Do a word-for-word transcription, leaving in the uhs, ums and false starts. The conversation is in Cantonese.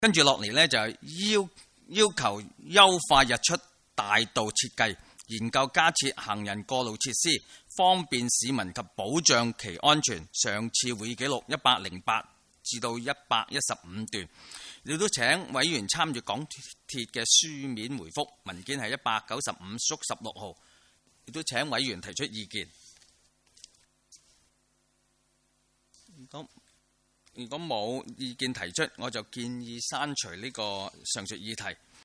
跟住落嚟呢，就要要求優化日出大道設計，研究加設行人過路設施，方便市民及保障其安全。上次會議記錄一百零八至到一百一十五段，亦都請委員參與港鐵嘅書面回覆，文件係一百九十五縮十六號，亦都請委員提出意見。如果如果冇意見提出，我就建議刪除呢個上述議題。